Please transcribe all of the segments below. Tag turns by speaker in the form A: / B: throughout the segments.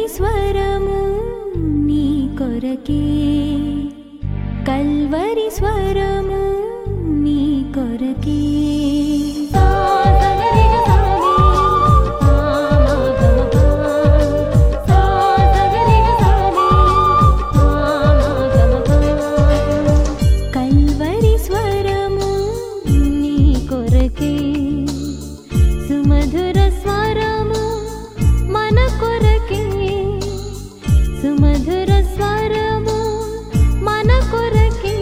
A: స్వరము నీ కొరకే, కల్వరి స్వరము నీ కొరకే. కల్వరి స్వరము నీ కొరకే, సుమధుర స్వరము మన కొరకే, సుమధుర స్వరము మన కొరకే.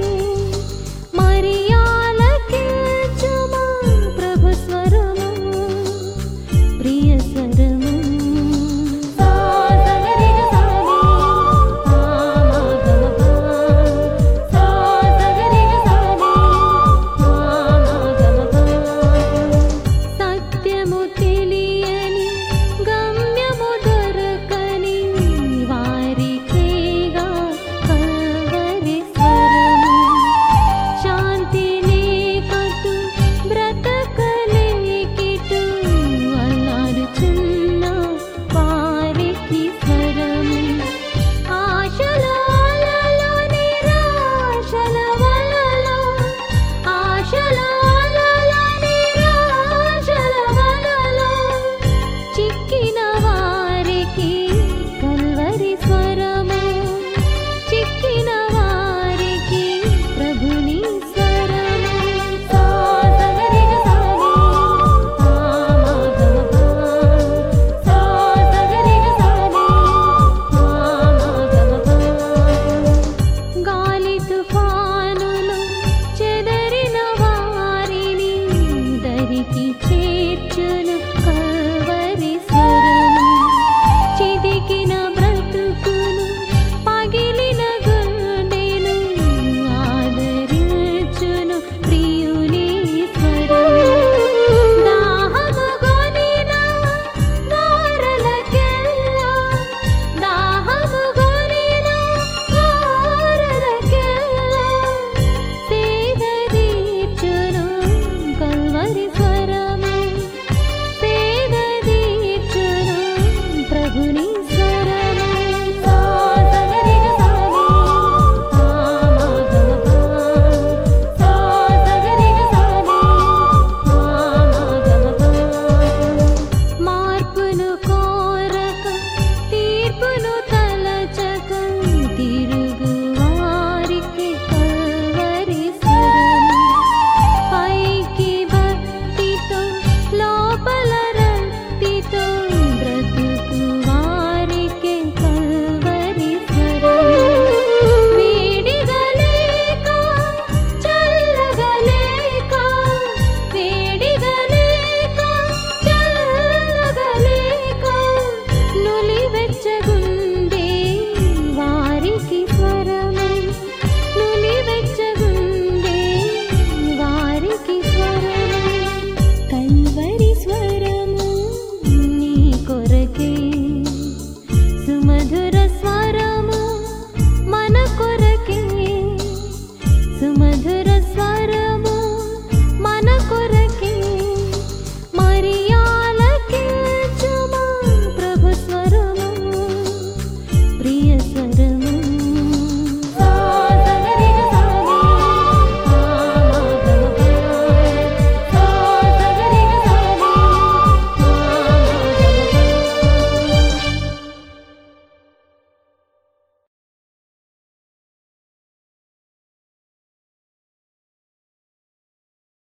A: మరియాలకించుమా ప్రభు స్వరము, ప్రియ స్వరము. సత్యము తెలియని గమ్యము దొరకని వారికేగా కల్వరి స్వరము. శాంతి లేకటు బ్రతకలేకిటు అల్లాడుచున్న వారికి స్వరము. ఆశల అలలో నిరాశల వలలో, ఆశల అలలో నిరాశల వలలో చిక్కిన వారికి కల్వరి స్వరము, చిక్కిన వారికి ప్రభుని స్వరము. గాలి తుఫానులో చెదరిన వారిని దరికి చేర్చును కల్వరి స్వరము. చిదికిన బ్రతుకును పగిలిన గుండెను ఆదరించును ప్రియుని స్వరము. దాహము గొనిన వారలకెల్లా, దాహము గొనిన వారలకెల్లా సేద తీర్చును కల్వరి స్వరము.